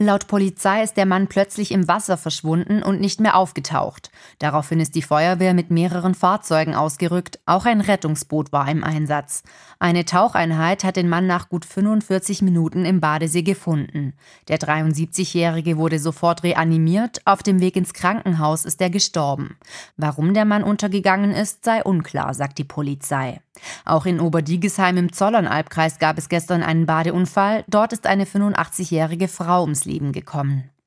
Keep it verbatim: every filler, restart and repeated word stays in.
Laut Polizei ist der Mann plötzlich im Wasser verschwunden und nicht mehr aufgetaucht. Daraufhin ist die Feuerwehr mit mehreren Fahrzeugen ausgerückt, auch ein Rettungsboot war im Einsatz. Eine Taucheinheit hat den Mann nach gut fünfundvierzig Minuten im Badesee gefunden. Der dreiundsiebzigjährige wurde sofort reanimiert, auf dem Weg ins Krankenhaus ist er gestorben. Warum der Mann untergegangen ist, sei unklar, sagt die Polizei. Auch in Oberdigisheim im Zollernalbkreis gab es gestern einen Badeunfall. Dort ist eine fünfundachtzigjährige Frau ums Leben gekommen.